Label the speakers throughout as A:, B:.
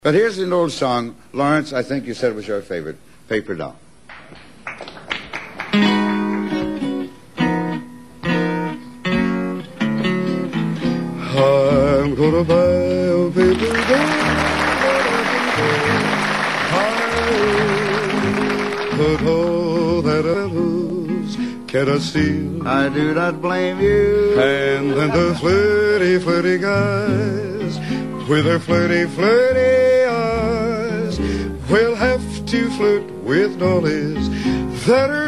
A: But here's an old song. Lawrence, I think you said it was your favorite. Paper Doll. I'm gonna buy a paper doll. A doll that I lose cannot steal.
B: I do not blame you.
A: And then the flirty guys with their flirty eyes will have to flirt with dollies that are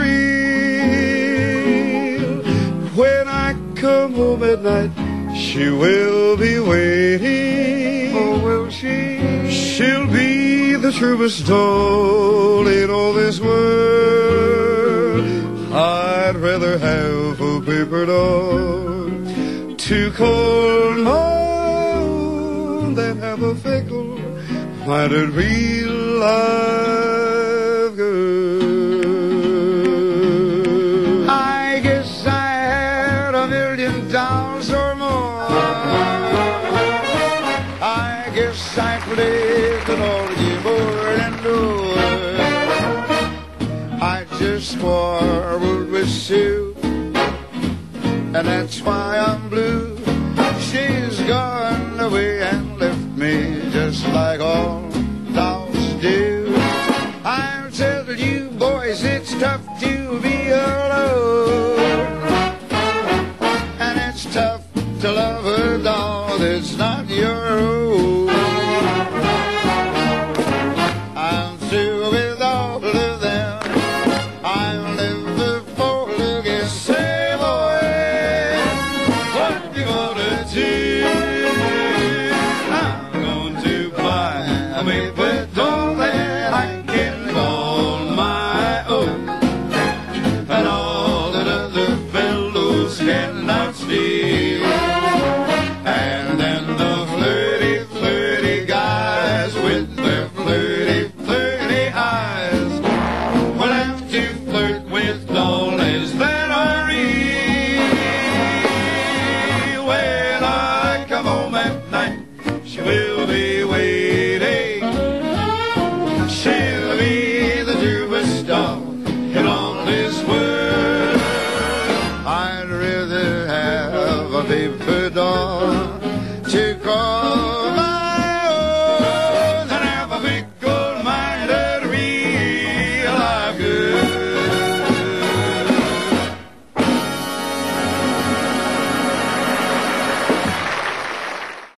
A: real. When I come home at night, she will be waiting.
B: Oh, will she?
A: She'll be the truest doll in all this world. I'd rather have a paper doll to call my own than have a fickle-minded real live girl.
B: I guess I had $1,000,000 or more. I guess I played the Lord board and door. I just quarreled with Sue, and that's why I'm blue. She's gone away and left me just like all dolls do. I'll tell you boys, it's tough to be alone, and it's tough to love a doll that's not your own. I'm through with all of them. I'll never fall again. Say, boy, what you gonna do? I'm going to buy a paper doll that I can call my own, and all that other fellows cannot steal. And then the flirty guys with their flirty eyes will have to flirt with dollies that are real. When I come home at night, she will be